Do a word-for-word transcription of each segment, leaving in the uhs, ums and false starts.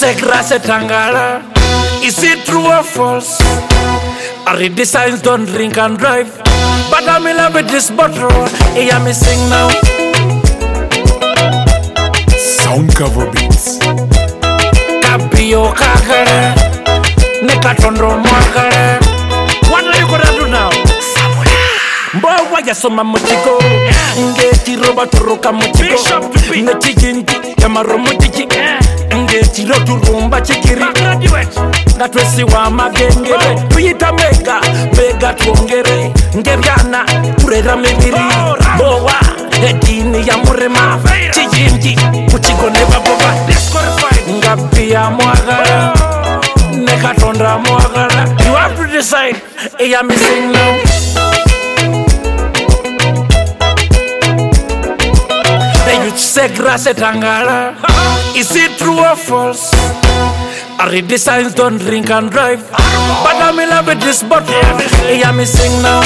Segrase Tangala. Is it true or false? I read the signs, don't drink and drive. But I'm in love with this bottle. Hear me sing now. Sound cover beats. Kapio kakare, nekatondro mwakare. What are you gonna do now? Mbowa ya soma mutiko, ngeti roba turuka mutiko, ngeti jinti ya maro mutiki, ngeti rotu rumba chikiri. Ngatwesi wa magengere, tuyita mega, mega tuongere, ngebyana turera mibiri. Mbowa edini ya murema, chijinti mutiko neba boba. Ngapia mwagara, nekatondra mwagara. You have to decide, I am missing now. Segrase Tangala. Is it true or false? I read the signs, don't drink and drive. But I'm in love with this bottle. Hear me sing now.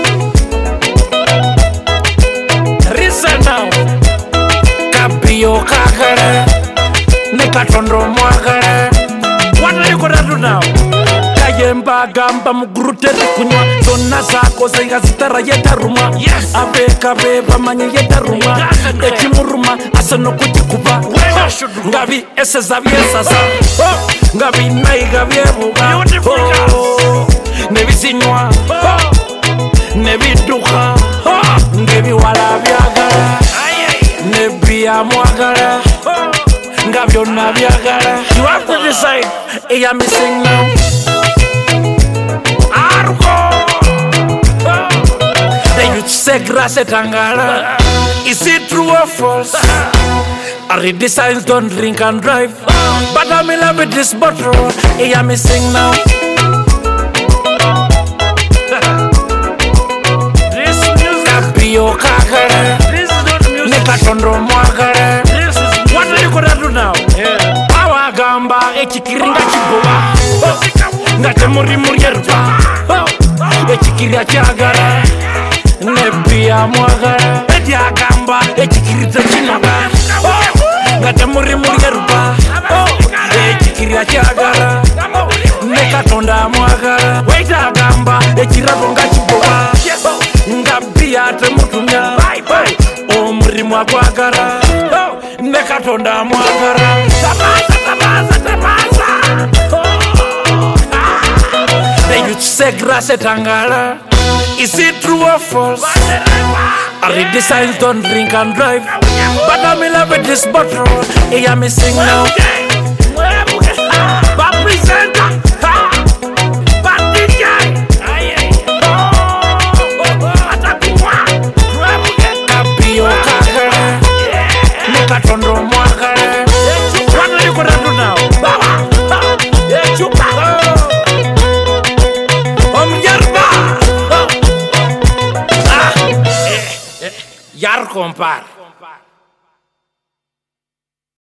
Listen now. Kapio kakare, nekatondro mwakare. What are you gonna do now? Kayemba gamba mugurute kunywa zona zako zenga zitara yetaruma. Yes. Abeka beba manye yetaruma. Ekimuruma asano kutikuba. Ngabi ese zavye sasa. Ngabi naiga byebuga. Nebizinywa. Nebiduka. Ngebi wala byagala. Nebi amwagala. Ngabyo nabyagala. You have to decide. I am missing now. Segrase Tangala. Is it true or false? I read the signs, don't drink and drive. But I'm in love with this bottle. I am missing now. This music. Kapio kakare. This is not music. Nekatondro mwakare. This is. What are you gonna do now? Yeah. Awa gamba echikiringa chibowa. Ngate muri muri yerba. Echikiria chagara. Nebia mwagara. Edia gamba echikirita chinaga. Ngate muri muri yerba. Echikiria chagara. Nekatonda mwagara. Weita gamba echirabonga chibowa. Ngabia temutumya. O muri mwagara. Nekatonda mwagara. Tabaza tabaza tabaza. Segrase Tangala. Is it true or false? I read the signs, don't drink and drive. But I'm in love with this bottle. I am missing now. Kapio kakare, nekatondro mwakare. What are you gonna do now? Yar compar.